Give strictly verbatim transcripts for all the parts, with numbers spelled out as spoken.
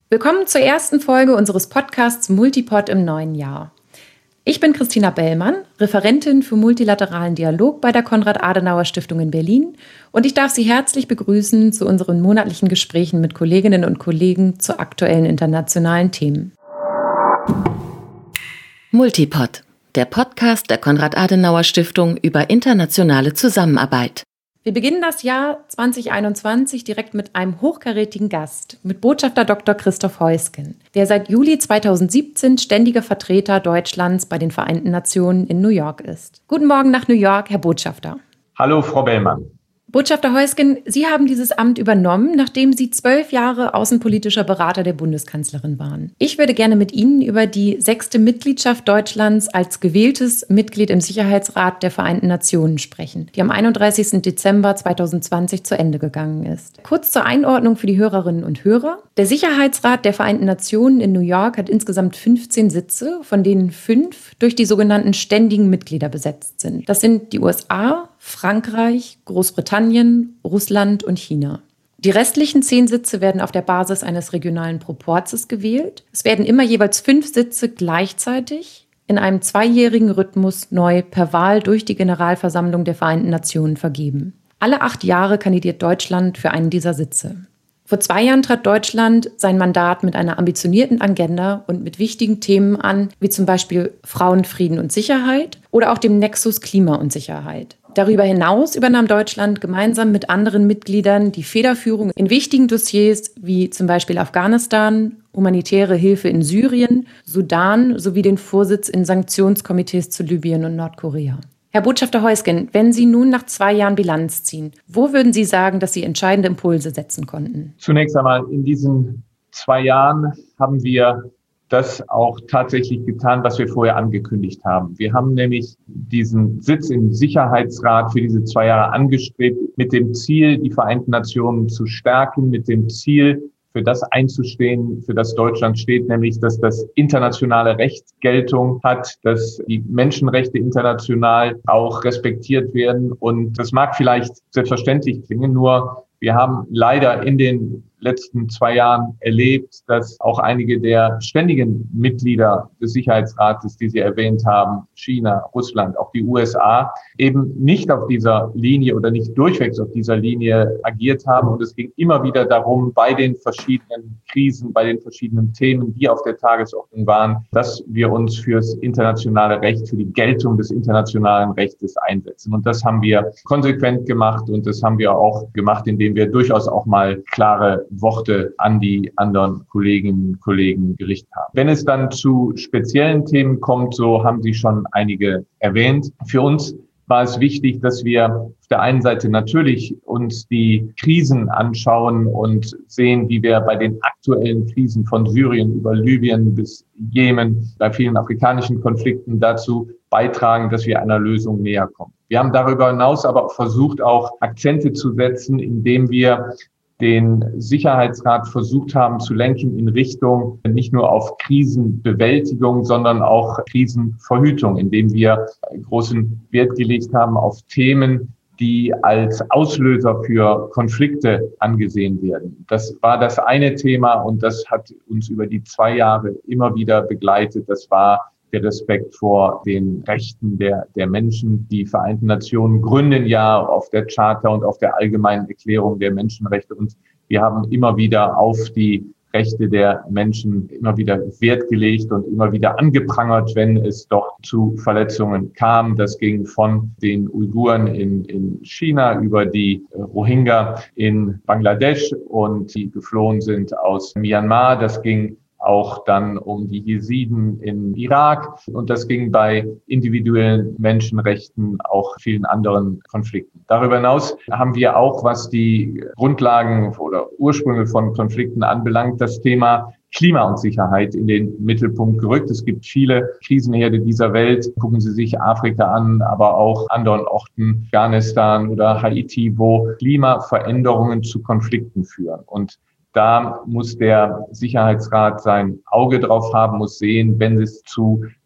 Willkommen zur ersten Folge unseres Podcasts Multipod im neuen Jahr. Ich bin Christina Bellmann, Referentin für multilateralen Dialog bei der Konrad-Adenauer-Stiftung in Berlin und ich darf Sie herzlich begrüßen zu unseren monatlichen Gesprächen mit Kolleginnen und Kollegen zu aktuellen internationalen Themen. Multipod, der Podcast der Konrad-Adenauer-Stiftung über internationale Zusammenarbeit. Wir beginnen das Jahr zwanzig einundzwanzig direkt mit einem hochkarätigen Gast, mit Botschafter Doktor Christoph Heusgen, der seit Juli zweitausendsiebzehn ständiger Vertreter Deutschlands bei den Vereinten Nationen in New York ist. Guten Morgen nach New York, Herr Botschafter. Hallo, Frau Bellmann. Botschafter Heusgen, Sie haben dieses Amt übernommen, nachdem Sie zwölf Jahre außenpolitischer Berater der Bundeskanzlerin waren. Ich würde gerne mit Ihnen über die sechste Mitgliedschaft Deutschlands als gewähltes Mitglied im Sicherheitsrat der Vereinten Nationen sprechen, die am einunddreißigsten Dezember zweitausendzwanzig zu Ende gegangen ist. Kurz zur Einordnung für die Hörerinnen und Hörer. Der Sicherheitsrat der Vereinten Nationen in New York hat insgesamt fünfzehn Sitze, von denen fünf durch die sogenannten ständigen Mitglieder besetzt sind. Das sind die U S A, Frankreich, Großbritannien, Russland und China. Die restlichen zehn Sitze werden auf der Basis eines regionalen Proporzes gewählt. Es werden immer jeweils fünf Sitze gleichzeitig in einem zweijährigen Rhythmus neu per Wahl durch die Generalversammlung der Vereinten Nationen vergeben. Alle acht Jahre kandidiert Deutschland für einen dieser Sitze. Vor zwei Jahren trat Deutschland sein Mandat mit einer ambitionierten Agenda und mit wichtigen Themen an, wie zum Beispiel Frauen, Frieden und Sicherheit oder auch dem Nexus Klima und Sicherheit. Darüber hinaus übernahm Deutschland gemeinsam mit anderen Mitgliedern die Federführung in wichtigen Dossiers wie zum Beispiel Afghanistan, humanitäre Hilfe in Syrien, Sudan sowie den Vorsitz in Sanktionskomitees zu Libyen und Nordkorea. Herr Botschafter Heusgen, wenn Sie nun nach zwei Jahren Bilanz ziehen, wo würden Sie sagen, dass Sie entscheidende Impulse setzen konnten? Zunächst einmal, in diesen zwei Jahren haben wir das auch tatsächlich getan, was wir vorher angekündigt haben. Wir haben nämlich diesen Sitz im Sicherheitsrat für diese zwei Jahre angestrebt, mit dem Ziel, die Vereinten Nationen zu stärken, mit dem Ziel, für das einzustehen, für das Deutschland steht, nämlich, dass das internationale Recht Geltung hat, dass die Menschenrechte international auch respektiert werden. Und das mag vielleicht selbstverständlich klingen, nur wir haben leider in den letzten zwei Jahren erlebt, dass auch einige der ständigen Mitglieder des Sicherheitsrates, die Sie erwähnt haben, China, Russland, auch die U S A, eben nicht auf dieser Linie oder nicht durchwegs auf dieser Linie agiert haben. Und es ging immer wieder darum, bei den verschiedenen Krisen, bei den verschiedenen Themen, die auf der Tagesordnung waren, dass wir uns fürs internationale Recht, für die Geltung des internationalen Rechtes einsetzen. Und das haben wir konsequent gemacht und das haben wir auch gemacht, indem wir durchaus auch mal klare Worte an die anderen Kolleginnen und Kollegen gerichtet haben. Wenn es dann zu speziellen Themen kommt, so haben Sie schon einige erwähnt. Für uns war es wichtig, dass wir auf der einen Seite natürlich uns die Krisen anschauen und sehen, wie wir bei den aktuellen Krisen von Syrien über Libyen bis Jemen, bei vielen afrikanischen Konflikten dazu beitragen, dass wir einer Lösung näher kommen. Wir haben darüber hinaus aber auch versucht, auch Akzente zu setzen, indem wir den Sicherheitsrat versucht haben zu lenken in Richtung nicht nur auf Krisenbewältigung, sondern auch Krisenverhütung, indem wir großen Wert gelegt haben auf Themen, die als Auslöser für Konflikte angesehen werden. Das war das eine Thema und das hat uns über die zwei Jahre immer wieder begleitet. Das war der Respekt vor den Rechten der, der Menschen. Die Vereinten Nationen gründen ja auf der Charta und auf der Allgemeinen Erklärung der Menschenrechte. Und wir haben immer wieder auf die Rechte der Menschen immer wieder Wert gelegt und immer wieder angeprangert, wenn es doch zu Verletzungen kam. Das ging von den Uiguren in, in China über die Rohingya in Bangladesch und die geflohen sind aus Myanmar. Das ging auch dann um die Jesiden in Irak und das ging bei individuellen Menschenrechten auch vielen anderen Konflikten. Darüber hinaus haben wir auch, was die Grundlagen oder Ursprünge von Konflikten anbelangt, das Thema Klima und Sicherheit in den Mittelpunkt gerückt. Es gibt viele Krisenherde dieser Welt. Gucken Sie sich Afrika an, aber auch anderen Orten, Afghanistan oder Haiti, wo Klimaveränderungen zu Konflikten führen. Und da muss der Sicherheitsrat sein Auge drauf haben, muss sehen, wenn es zu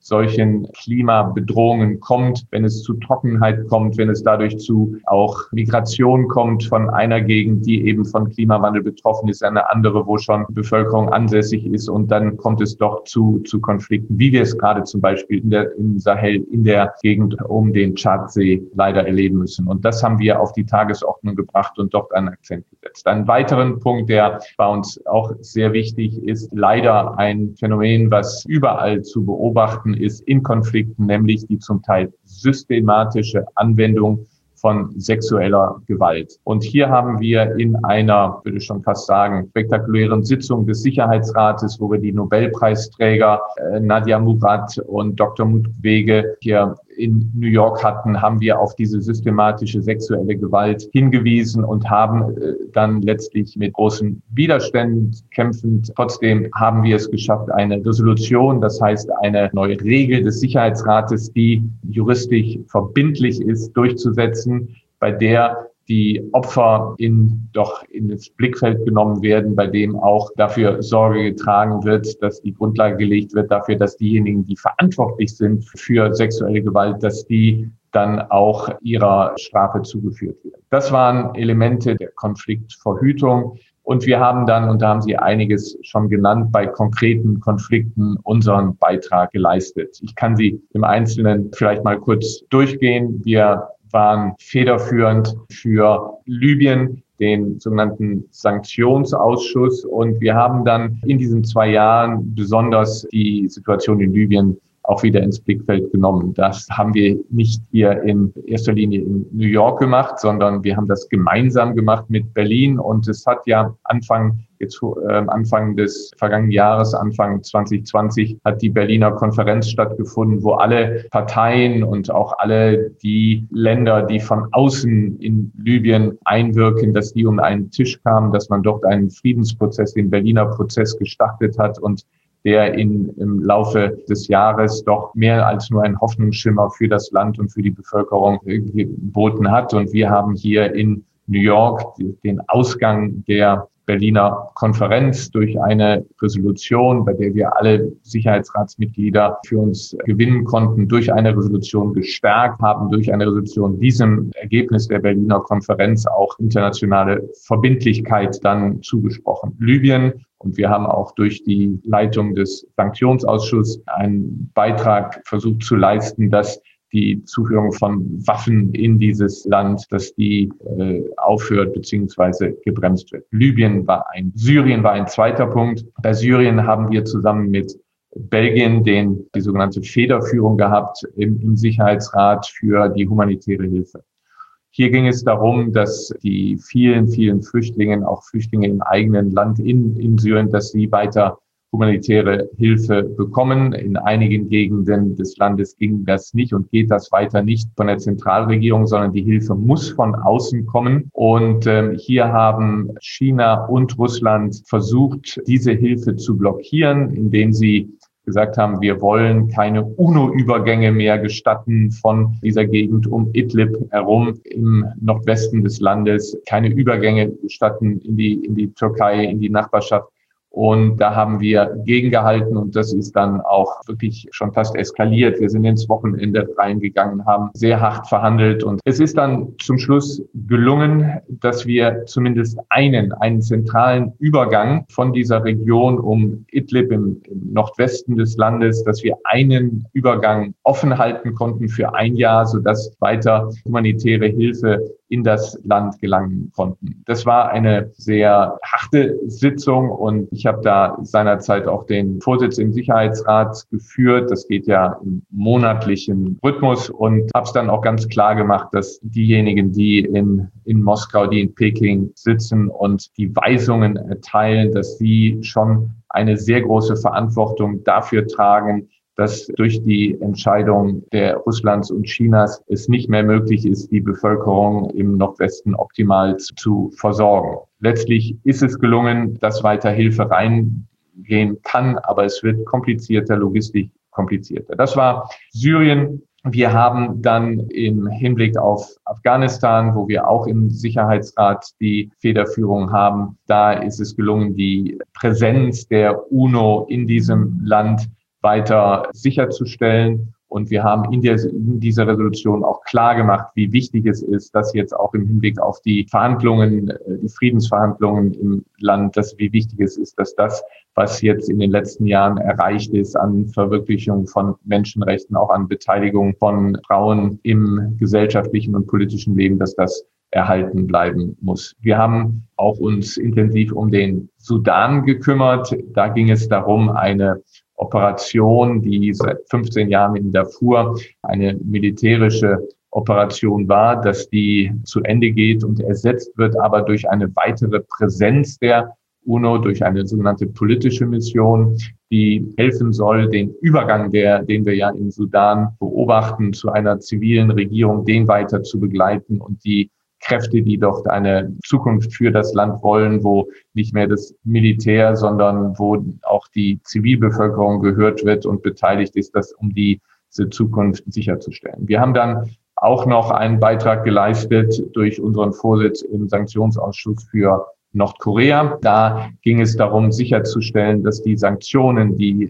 solchen Klimabedrohungen kommt, wenn es zu Trockenheit kommt, wenn es dadurch zu auch Migration kommt von einer Gegend, die eben von Klimawandel betroffen ist, eine andere, wo schon Bevölkerung ansässig ist, und dann kommt es doch zu, zu Konflikten, wie wir es gerade zum Beispiel in der, im Sahel, in der Gegend um den Tschadsee leider erleben müssen. Und das haben wir auf die Tagesordnung gebracht und dort einen Akzent gesetzt. Ein weiteren Punkt, der bei uns auch sehr wichtig ist, leider ein Phänomen, was überall zu beobachten ist in Konflikten, nämlich die zum Teil systematische Anwendung von sexueller Gewalt. Und hier haben wir in einer, würde ich schon fast sagen, spektakulären Sitzung des Sicherheitsrates, wo wir die Nobelpreisträger äh, Nadia Murad und Doktor Mukwege hier in New York hatten, haben wir auf diese systematische sexuelle Gewalt hingewiesen und haben äh, dann letztlich mit großen Widerständen kämpfend. Trotzdem haben wir es geschafft, eine Resolution, das heißt eine neue Regel des Sicherheitsrates, die juristisch verbindlich ist, durchzusetzen, bei der die Opfer in, doch in das Blickfeld genommen werden, bei dem auch dafür Sorge getragen wird, dass die Grundlage gelegt wird dafür, dass diejenigen, die verantwortlich sind für sexuelle Gewalt, dass die dann auch ihrer Strafe zugeführt werden. Das waren Elemente der Konfliktverhütung. Und wir haben dann, und da haben Sie einiges schon genannt, bei konkreten Konflikten unseren Beitrag geleistet. Ich kann sie im Einzelnen vielleicht mal kurz durchgehen. Wir waren federführend für Libyen, den sogenannten Sanktionsausschuss. Und wir haben dann in diesen zwei Jahren besonders die Situation in Libyen auch wieder ins Blickfeld genommen. Das haben wir nicht hier in erster Linie in New York gemacht, sondern wir haben das gemeinsam gemacht mit Berlin. Und es hat ja Anfang jetzt äh, Anfang des vergangenen Jahres, Anfang zwanzig zwanzig, hat die Berliner Konferenz stattgefunden, wo alle Parteien und auch alle die Länder, die von außen in Libyen einwirken, dass die um einen Tisch kamen, dass man dort einen Friedensprozess, den Berliner Prozess gestartet hat und der in, im Laufe des Jahres doch mehr als nur ein Hoffnungsschimmer für das Land und für die Bevölkerung geboten hat. Und wir haben hier in New York den Ausgang der Berliner Konferenz durch eine Resolution, bei der wir alle Sicherheitsratsmitglieder für uns gewinnen konnten, durch eine Resolution gestärkt haben, durch eine Resolution diesem Ergebnis der Berliner Konferenz auch internationale Verbindlichkeit dann zugesprochen. Libyen. Und wir haben auch durch die Leitung des Sanktionsausschusses einen Beitrag versucht zu leisten, dass die Zuführung von Waffen in dieses Land, dass die äh, aufhört bzw. gebremst wird. Libyen war ein, Syrien war ein zweiter Punkt. Bei Syrien haben wir zusammen mit Belgien den, die sogenannte Federführung gehabt im, im Sicherheitsrat für die humanitäre Hilfe. Hier ging es darum, dass die vielen, vielen Flüchtlinge, auch Flüchtlinge im eigenen Land in, in Syrien, dass sie weiter humanitäre Hilfe bekommen. In einigen Gegenden des Landes ging das nicht und geht das weiter nicht von der Zentralregierung, sondern die Hilfe muss von außen kommen. Und ähm, hier haben China und Russland versucht, diese Hilfe zu blockieren, indem sie gesagt haben, wir wollen keine UNO-Übergänge mehr gestatten von dieser Gegend um Idlib herum im Nordwesten des Landes, keine Übergänge gestatten in die, in die Türkei, in die Nachbarschaft. Und da haben wir gegengehalten und das ist dann auch wirklich schon fast eskaliert. Wir sind ins Wochenende reingegangen, haben sehr hart verhandelt und es ist dann zum Schluss gelungen, dass wir zumindest einen, einen zentralen Übergang von dieser Region um Idlib im, im Nordwesten des Landes, dass wir einen Übergang offen halten konnten für ein Jahr, sodass weiter humanitäre Hilfe in das Land gelangen konnten. Das war eine sehr harte Sitzung und ich habe da seinerzeit auch den Vorsitz im Sicherheitsrat geführt. Das geht ja im monatlichen Rhythmus und habe es dann auch ganz klar gemacht, dass diejenigen, die in, in Moskau, die in Peking sitzen und die Weisungen erteilen, dass sie schon eine sehr große Verantwortung dafür tragen, dass durch die Entscheidung der Russlands und Chinas es nicht mehr möglich ist, die Bevölkerung im Nordwesten optimal zu versorgen. Letztlich ist es gelungen, dass weiter Hilfe reingehen kann, aber es wird komplizierter, logistisch komplizierter. Das war Syrien. Wir haben dann im Hinblick auf Afghanistan, wo wir auch im Sicherheitsrat die Federführung haben, da ist es gelungen, die Präsenz der UNO in diesem Land weiter sicherzustellen. Und wir haben in, der, in dieser Resolution auch klar gemacht, wie wichtig es ist, dass jetzt auch im Hinblick auf die Verhandlungen, die Friedensverhandlungen im Land, dass wie wichtig es ist, dass das, was jetzt in den letzten Jahren erreicht ist an Verwirklichung von Menschenrechten, auch an Beteiligung von Frauen im gesellschaftlichen und politischen Leben, dass das erhalten bleiben muss. Wir haben auch uns intensiv um den Sudan gekümmert. Da ging es darum, eine Operation, die seit fünfzehn Jahren in Darfur eine militärische Operation war, dass die zu Ende geht und ersetzt wird, aber durch eine weitere Präsenz der UNO, durch eine sogenannte politische Mission, die helfen soll, den Übergang, der, den wir ja im Sudan beobachten, zu einer zivilen Regierung, den weiter zu begleiten und die Kräfte, die dort eine Zukunft für das Land wollen, wo nicht mehr das Militär, sondern wo auch die Zivilbevölkerung gehört wird und beteiligt ist, das um diese Zukunft sicherzustellen. Wir haben dann auch noch einen Beitrag geleistet durch unseren Vorsitz im Sanktionsausschuss für Nordkorea. Da ging es darum, sicherzustellen, dass die Sanktionen, die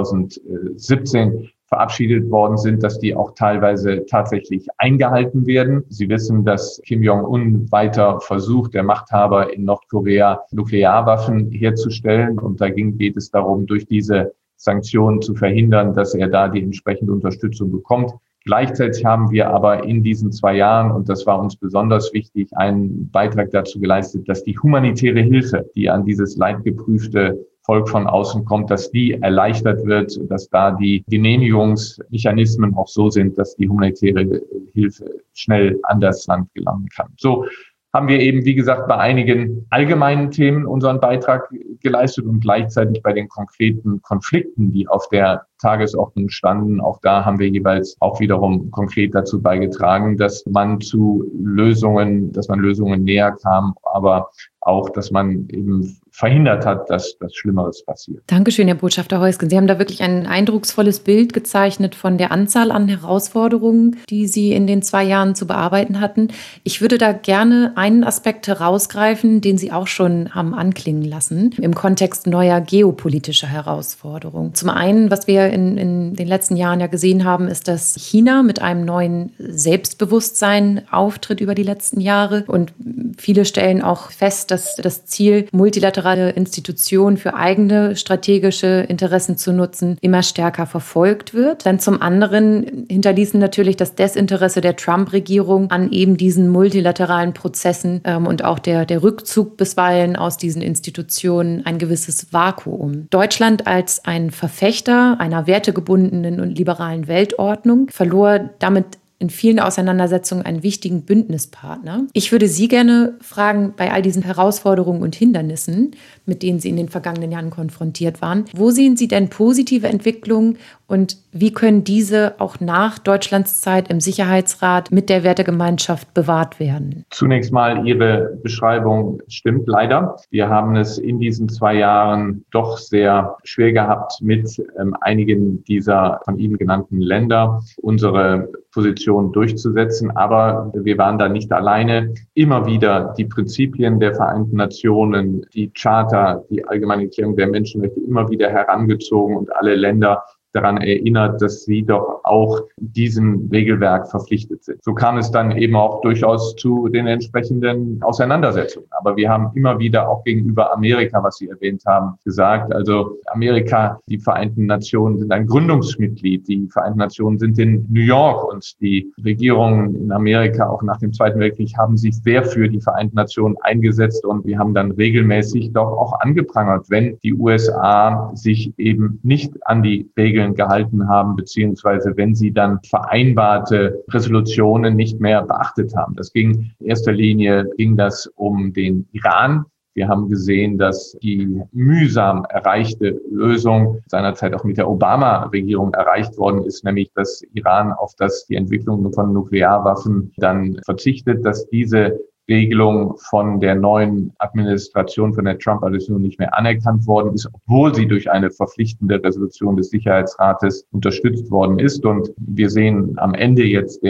zweitausendsiebzehn verabschiedet worden sind, dass die auch teilweise tatsächlich eingehalten werden. Sie wissen, dass Kim Jong-un weiter versucht, der Machthaber in Nordkorea, Nuklearwaffen herzustellen. Und da ging, geht es darum, durch diese Sanktionen zu verhindern, dass er da die entsprechende Unterstützung bekommt. Gleichzeitig haben wir aber in diesen zwei Jahren, und das war uns besonders wichtig, einen Beitrag dazu geleistet, dass die humanitäre Hilfe, die an dieses leidgeprüfte Volk von außen kommt, dass die erleichtert wird, dass da die Genehmigungsmechanismen auch so sind, dass die humanitäre Hilfe schnell an das Land gelangen kann. So haben wir eben, wie gesagt, bei einigen allgemeinen Themen unseren Beitrag geleistet und gleichzeitig bei den konkreten Konflikten, die auf der Tagesordnung standen, auch da haben wir jeweils auch wiederum konkret dazu beigetragen, dass man zu Lösungen, dass man Lösungen näher kam, aber auch, dass man eben verhindert hat, dass das Schlimmeres passiert. Dankeschön, Herr Botschafter Heusgen. Sie haben da wirklich ein eindrucksvolles Bild gezeichnet von der Anzahl an Herausforderungen, die Sie in den zwei Jahren zu bearbeiten hatten. Ich würde da gerne einen Aspekt herausgreifen, den Sie auch schon haben anklingen lassen, im Kontext neuer geopolitischer Herausforderungen. Zum einen, was wir in, in den letzten Jahren ja gesehen haben, ist, dass China mit einem neuen Selbstbewusstsein auftritt über die letzten Jahre. Und viele stellen auch fest, dass das Ziel, multilaterale Institutionen für eigene strategische Interessen zu nutzen, immer stärker verfolgt wird. Dann zum anderen hinterließen natürlich das Desinteresse der Trump-Regierung an eben diesen multilateralen Prozessen ähm, und auch der, der Rückzug bisweilen aus diesen Institutionen ein gewisses Vakuum. Deutschland als ein Verfechter einer wertegebundenen und liberalen Weltordnung verlor damit in vielen Auseinandersetzungen einen wichtigen Bündnispartner. Ich würde Sie gerne fragen, bei all diesen Herausforderungen und Hindernissen, mit denen Sie in den vergangenen Jahren konfrontiert waren, wo sehen Sie denn positive Entwicklungen und wie können diese auch nach Deutschlands Zeit im Sicherheitsrat mit der Wertegemeinschaft bewahrt werden? Zunächst mal, Ihre Beschreibung stimmt leider. Wir haben es in diesen zwei Jahren doch sehr schwer gehabt, mit ähm, einigen dieser von Ihnen genannten Länder unsere Position durchzusetzen. Aber wir waren da nicht alleine. Immer wieder die Prinzipien der Vereinten Nationen, die Charta, die Allgemeine Erklärung der Menschenrechte immer wieder herangezogen und alle Länder daran erinnert, dass sie doch auch diesem Regelwerk verpflichtet sind. So kam es dann eben auch durchaus zu den entsprechenden Auseinandersetzungen. Aber wir haben immer wieder auch gegenüber Amerika, was Sie erwähnt haben, gesagt, also Amerika, die Vereinten Nationen sind ein Gründungsmitglied. Die Vereinten Nationen sind in New York und die Regierungen in Amerika, auch nach dem Zweiten Weltkrieg, haben sich sehr für die Vereinten Nationen eingesetzt und wir haben dann regelmäßig doch auch angeprangert, wenn die U S A sich eben nicht an die Regeln gehalten haben, beziehungsweise wenn sie dann vereinbarte Resolutionen nicht mehr beachtet haben. Das ging in erster Linie, ging das um den Iran. Wir haben gesehen, dass die mühsam erreichte Lösung seinerzeit auch mit der Obama-Regierung erreicht worden ist, nämlich dass Iran auf das die Entwicklung von Nuklearwaffen dann verzichtet, dass diese Regelung von der neuen Administration, von der Trump-Administration nicht mehr anerkannt worden ist, obwohl sie durch eine verpflichtende Resolution des Sicherheitsrates unterstützt worden ist. Und wir sehen am Ende jetzt der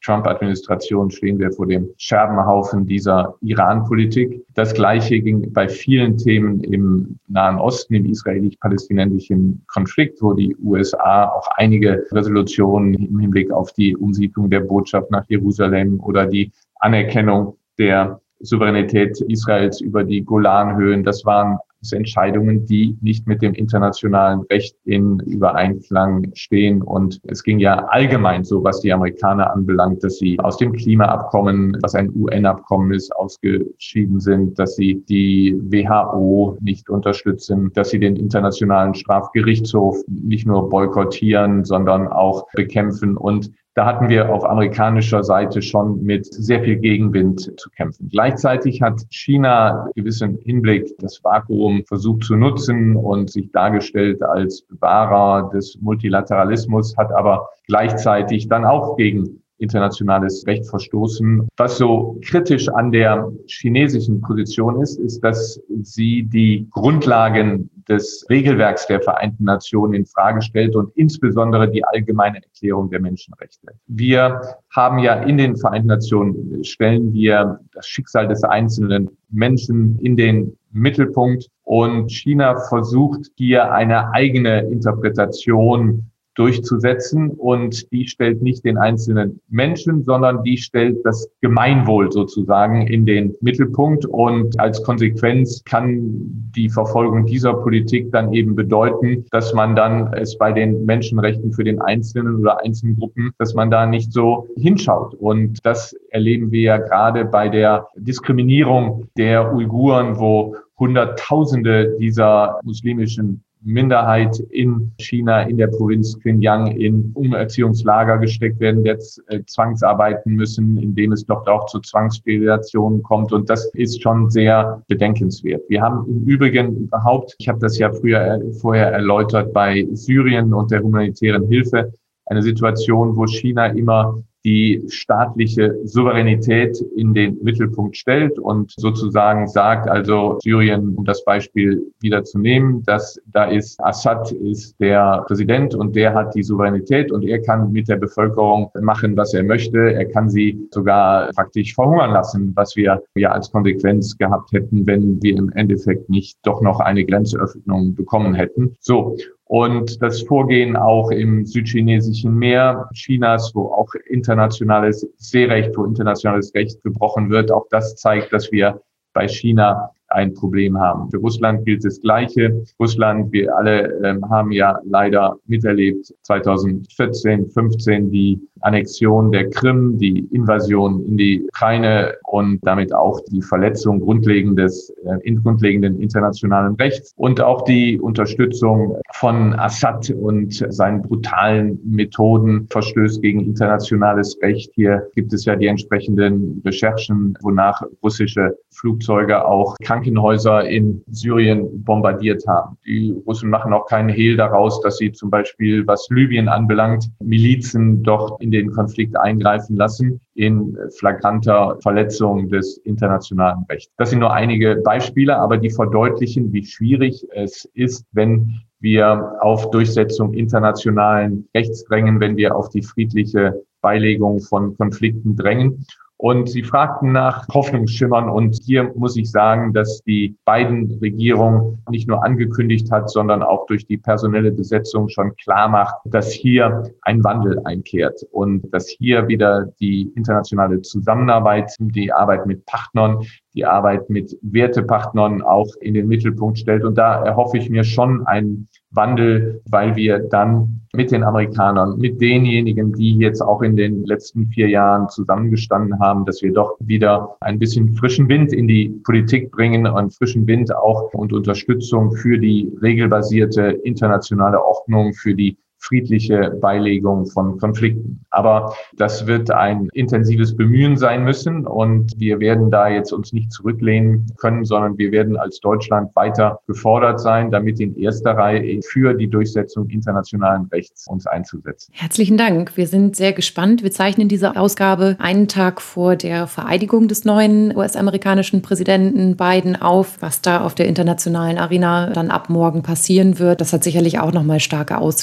Trump-Administration stehen wir vor dem Scherbenhaufen dieser Iran-Politik. Das Gleiche ging bei vielen Themen im Nahen Osten, im israelisch-palästinensischen Konflikt, wo die U S A auch einige Resolutionen im Hinblick auf die Umsiedlung der Botschaft nach Jerusalem oder die Anerkennung der Souveränität Israels über die Golanhöhen, das waren Entscheidungen, die nicht mit dem internationalen Recht in Übereinklang stehen. Und es ging ja allgemein so, was die Amerikaner anbelangt, dass sie aus dem Klimaabkommen, was ein U N-Abkommen ist, ausgeschieden sind, dass sie die W H O nicht unterstützen, dass sie den Internationalen Strafgerichtshof nicht nur boykottieren, sondern auch bekämpfen. Und da hatten wir auf amerikanischer Seite schon mit sehr viel Gegenwind zu kämpfen. Gleichzeitig hat China in gewissem Hinblick das Vakuum versucht zu nutzen und sich dargestellt als Bewahrer des Multilateralismus, hat aber gleichzeitig dann auch gegen internationales Recht verstoßen. Was so kritisch an der chinesischen Position ist, ist, dass sie die Grundlagen des Regelwerks der Vereinten Nationen in Frage stellt und insbesondere die allgemeine Erklärung der Menschenrechte. Wir haben ja in den Vereinten Nationen, stellen wir das Schicksal des einzelnen Menschen in den Mittelpunkt und China versucht hier eine eigene Interpretation durchzusetzen und die stellt nicht den einzelnen Menschen, sondern die stellt das Gemeinwohl sozusagen in den Mittelpunkt und als Konsequenz kann die Verfolgung dieser Politik dann eben bedeuten, dass man dann es bei den Menschenrechten für den Einzelnen oder einzelnen Gruppen, dass man da nicht so hinschaut und das erleben wir ja gerade bei der Diskriminierung der Uiguren, wo Hunderttausende dieser muslimischen Minderheit in China, in der Provinz Xinjiang in Umerziehungslager gesteckt werden, jetzt äh, zwangsarbeiten müssen, indem es doch auch zu Zwangssterilisationen kommt. Und das ist schon sehr bedenkenswert. Wir haben im Übrigen überhaupt, ich habe das ja früher äh, vorher erläutert, bei Syrien und der humanitären Hilfe eine Situation, wo China immer die staatliche Souveränität in den Mittelpunkt stellt und sozusagen sagt, also Syrien, um das Beispiel wieder zu nehmen, dass da ist Assad ist der Präsident und der hat die Souveränität und er kann mit der Bevölkerung machen, was er möchte. Er kann sie sogar praktisch verhungern lassen, was wir ja als Konsequenz gehabt hätten, wenn wir im Endeffekt nicht doch noch eine Grenzöffnung bekommen hätten. So. Und das Vorgehen auch im südchinesischen Meer Chinas, wo auch internationales Seerecht, wo internationales Recht gebrochen wird, auch das zeigt, dass wir bei China ein Problem haben. Für Russland gilt das Gleiche. Russland, wir alle ähm, haben ja leider miterlebt, zweitausendvierzehn, fünfzehn die Annexion der Krim, die Invasion in die Ukraine und damit auch die Verletzung grundlegendes, äh, grundlegenden internationalen Rechts und auch die Unterstützung von Assad und seinen brutalen Methoden, Verstöß gegen internationales Recht. Hier gibt es ja die entsprechenden Recherchen, wonach russische Flugzeuge auch Krankenhäuser in Syrien bombardiert haben. Die Russen machen auch keinen Hehl daraus, dass sie zum Beispiel, was Libyen anbelangt, Milizen dort in den Konflikt eingreifen lassen in flagranter Verletzung des internationalen Rechts. Das sind nur einige Beispiele, aber die verdeutlichen, wie schwierig es ist, wenn wir auf Durchsetzung internationalen Rechts drängen, wenn wir auf die friedliche Beilegung von Konflikten drängen. Und Sie fragten nach Hoffnungsschimmern. Und hier muss ich sagen, dass die Biden-Regierung nicht nur angekündigt hat, sondern auch durch die personelle Besetzung schon klar macht, dass hier ein Wandel einkehrt und dass hier wieder die internationale Zusammenarbeit, die Arbeit mit Partnern, die Arbeit mit Wertepartnern auch in den Mittelpunkt stellt. Und da erhoffe ich mir schon einen Wandel, weil wir dann mit den Amerikanern, mit denjenigen, die jetzt auch in den letzten vier Jahren zusammengestanden haben, dass wir doch wieder ein bisschen frischen Wind in die Politik bringen und frischen Wind auch und Unterstützung für die regelbasierte internationale Ordnung, für die friedliche Beilegung von Konflikten. Aber das wird ein intensives Bemühen sein müssen und wir werden da jetzt uns nicht zurücklehnen können, sondern wir werden als Deutschland weiter gefordert sein, damit in erster Reihe für die Durchsetzung internationalen Rechts uns einzusetzen. Herzlichen Dank. Wir sind sehr gespannt. Wir zeichnen diese Ausgabe einen Tag vor der Vereidigung des neuen U S-amerikanischen Präsidenten Biden auf, was da auf der internationalen Arena dann ab morgen passieren wird. Das hat sicherlich auch nochmal starke Auswirkungen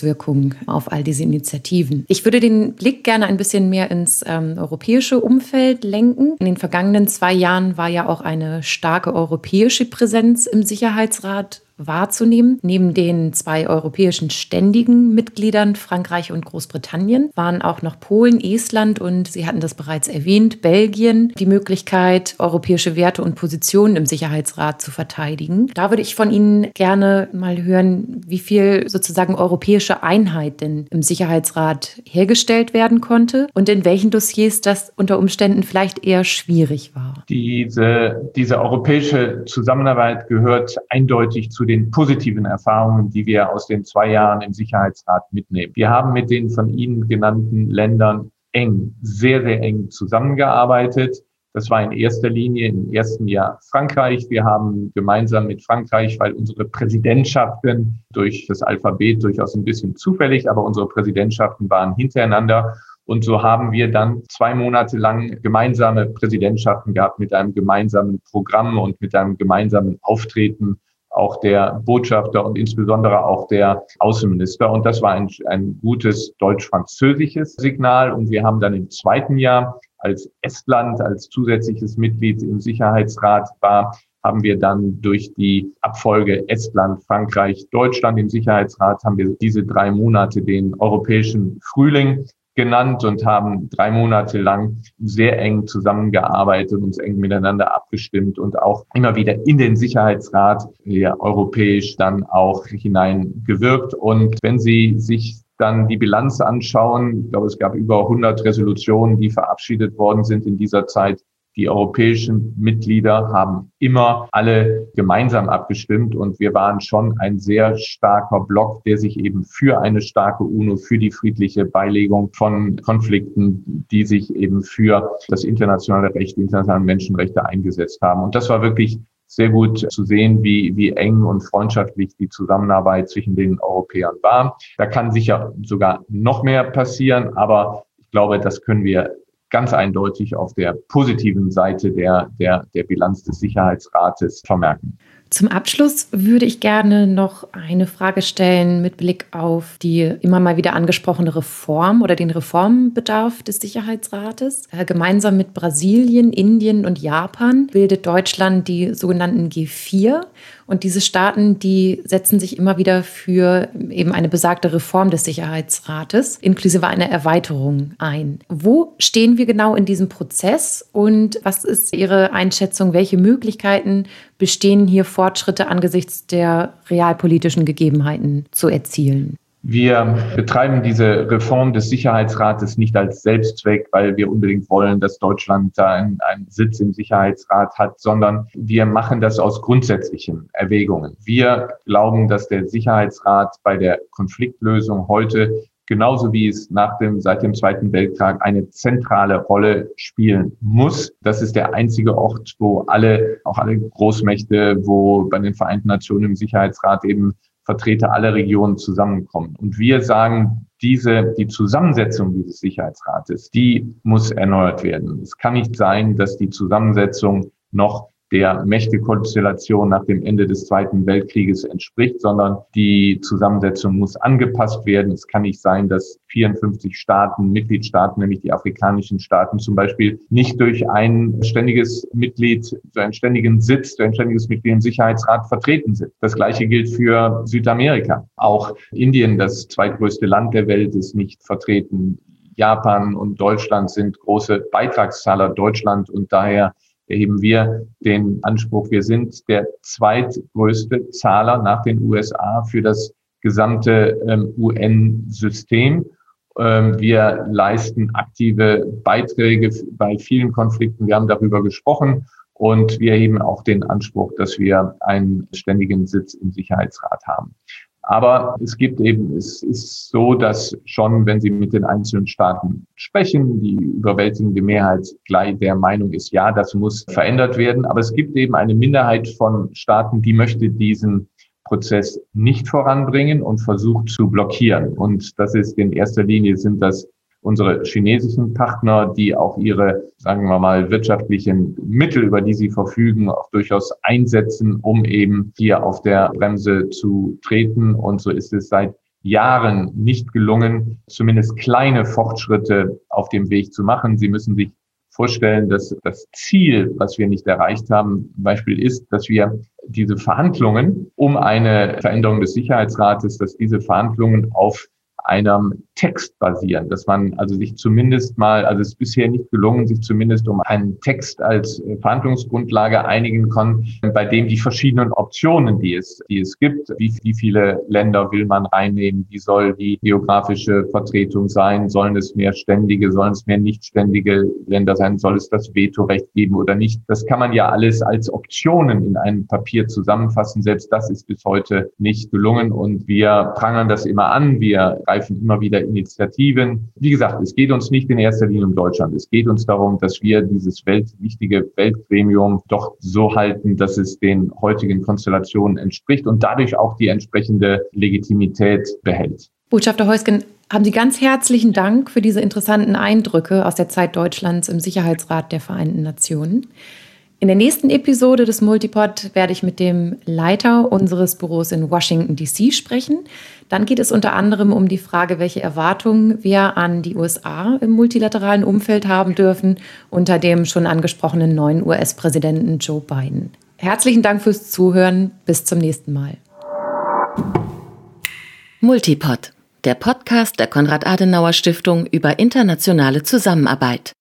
Beziehung auf all diese Initiativen. Ich würde den Blick gerne ein bisschen mehr ins ähm, europäische Umfeld lenken. In den vergangenen zwei Jahren war ja auch eine starke europäische Präsenz im Sicherheitsrat wahrzunehmen. Neben den zwei europäischen ständigen Mitgliedern, Frankreich und Großbritannien, waren auch noch Polen, Estland und, Sie hatten das bereits erwähnt, Belgien, die Möglichkeit, europäische Werte und Positionen im Sicherheitsrat zu verteidigen. Da würde ich von Ihnen gerne mal hören, wie viel sozusagen europäische Einheit denn im Sicherheitsrat hergestellt werden konnte und in welchen Dossiers das unter Umständen vielleicht eher schwierig war. Diese, diese europäische Zusammenarbeit gehört eindeutig zu den positiven Erfahrungen, die wir aus den zwei Jahren im Sicherheitsrat mitnehmen. Wir haben mit den von Ihnen genannten Ländern eng, sehr, sehr eng zusammengearbeitet. Das war in erster Linie im ersten Jahr Frankreich. Wir haben gemeinsam mit Frankreich, weil unsere Präsidentschaften durch das Alphabet durchaus ein bisschen zufällig, aber unsere Präsidentschaften waren hintereinander. Und so haben wir dann zwei Monate lang gemeinsame Präsidentschaften gehabt mit einem gemeinsamen Programm und mit einem gemeinsamen Auftreten auch der Botschafter und insbesondere auch der Außenminister. Und das war ein, ein gutes deutsch-französisches Signal. Und wir haben dann im zweiten Jahr, als Estland als zusätzliches Mitglied im Sicherheitsrat war, haben wir dann durch die Abfolge Estland, Frankreich, Deutschland im Sicherheitsrat, haben wir diese drei Monate den europäischen Frühling genannt und haben drei Monate lang sehr eng zusammengearbeitet, uns eng miteinander abgestimmt und auch immer wieder in den Sicherheitsrat ja, europäisch dann auch hineingewirkt. Und wenn Sie sich dann die Bilanz anschauen, ich glaube, es gab über hundert Resolutionen, die verabschiedet worden sind in dieser Zeit. Die europäischen Mitglieder haben immer alle gemeinsam abgestimmt und wir waren schon ein sehr starker Block, der sich eben für eine starke UNO, für die friedliche Beilegung von Konflikten, die sich eben für das internationale Recht, die internationalen Menschenrechte eingesetzt haben. Und das war wirklich sehr gut zu sehen, wie, wie eng und freundschaftlich die Zusammenarbeit zwischen den Europäern war. Da kann sicher sogar noch mehr passieren, aber ich glaube, das können wir ganz eindeutig auf der positiven Seite der, der, der Bilanz des Sicherheitsrates vermerken. Zum Abschluss würde ich gerne noch eine Frage stellen mit Blick auf die immer mal wieder angesprochene Reform oder den Reformbedarf des Sicherheitsrates. Äh, gemeinsam mit Brasilien, Indien und Japan bildet Deutschland die sogenannten G vier. Und diese Staaten, die setzen sich immer wieder für eben eine besagte Reform des Sicherheitsrates, inklusive einer Erweiterung ein. Wo stehen wir genau in diesem Prozess und was ist Ihre Einschätzung? Welche Möglichkeiten bestehen hier, Fortschritte angesichts der realpolitischen Gegebenheiten zu erzielen? Wir betreiben diese Reform des Sicherheitsrates nicht als Selbstzweck, weil wir unbedingt wollen, dass Deutschland da einen, einen Sitz im Sicherheitsrat hat, sondern wir machen das aus grundsätzlichen Erwägungen. Wir glauben, dass der Sicherheitsrat bei der Konfliktlösung heute genauso wie es nach dem, seit dem Zweiten Weltkrieg eine zentrale Rolle spielen muss. Das ist der einzige Ort, wo alle, auch alle Großmächte, wo bei den Vereinten Nationen im Sicherheitsrat eben Vertreter aller Regionen zusammenkommen. Und wir sagen, diese, die Zusammensetzung dieses Sicherheitsrates, die muss erneuert werden. Es kann nicht sein, dass die Zusammensetzung noch der Mächtekonstellation nach dem Ende des Zweiten Weltkrieges entspricht, sondern die Zusammensetzung muss angepasst werden. Es kann nicht sein, dass vierundfünfzig Staaten, Mitgliedstaaten, nämlich die afrikanischen Staaten zum Beispiel, nicht durch ein ständiges Mitglied, so einen ständigen Sitz, durch ein ständiges Mitglied im Sicherheitsrat vertreten sind. Das Gleiche gilt für Südamerika. Auch Indien, das zweitgrößte Land der Welt, ist nicht vertreten. Japan und Deutschland sind große Beitragszahler, Deutschland, und daher erheben wir den Anspruch, wir sind der zweitgrößte Zahler nach den U S A für das gesamte ähm, U N-System. Ähm, wir leisten aktive Beiträge bei vielen Konflikten. Wir haben darüber gesprochen und wir erheben auch den Anspruch, dass wir einen ständigen Sitz im Sicherheitsrat haben. Aber es gibt eben, es ist so, dass schon, wenn Sie mit den einzelnen Staaten sprechen, die überwältigende Mehrheit gleich der Meinung ist, ja, das muss verändert werden. Aber es gibt eben eine Minderheit von Staaten, die möchte diesen Prozess nicht voranbringen und versucht zu blockieren. Und das ist in erster Linie sind das unsere chinesischen Partner, die auch ihre, sagen wir mal, wirtschaftlichen Mittel, über die sie verfügen, auch durchaus einsetzen, um eben hier auf der Bremse zu treten. Und so ist es seit Jahren nicht gelungen, zumindest kleine Fortschritte auf dem Weg zu machen. Sie müssen sich vorstellen, dass das Ziel, was wir nicht erreicht haben, zum Beispiel ist, dass wir diese Verhandlungen um eine Veränderung des Sicherheitsrates, dass diese Verhandlungen auf einem Text basieren, dass man also sich zumindest mal, also es ist bisher nicht gelungen, sich zumindest um einen Text als Verhandlungsgrundlage einigen kann, bei dem die verschiedenen Optionen, die es, die es gibt, wie, wie viele Länder will man reinnehmen, wie soll die geografische Vertretung sein, sollen es mehr ständige, sollen es mehr nicht ständige Länder sein, soll es das Vetorecht geben oder nicht. Das kann man ja alles als Optionen in einem Papier zusammenfassen. Selbst das ist bis heute nicht gelungen und wir prangern das immer an, wir greifen immer wieder Initiativen. Wie gesagt, es geht uns nicht in erster Linie um Deutschland. Es geht uns darum, dass wir dieses Welt, wichtige Weltgremium doch so halten, dass es den heutigen Konstellationen entspricht und dadurch auch die entsprechende Legitimität behält. Botschafter Heusgen, haben Sie ganz herzlichen Dank für diese interessanten Eindrücke aus der Zeit Deutschlands im Sicherheitsrat der Vereinten Nationen. In der nächsten Episode des Multipod werde ich mit dem Leiter unseres Büros in Washington D C sprechen. Dann geht es unter anderem um die Frage, welche Erwartungen wir an die U S A im multilateralen Umfeld haben dürfen unter dem schon angesprochenen neuen U S-Präsidenten Joe Biden. Herzlichen Dank fürs Zuhören. Bis zum nächsten Mal. Multipod, der Podcast der Konrad-Adenauer-Stiftung über internationale Zusammenarbeit.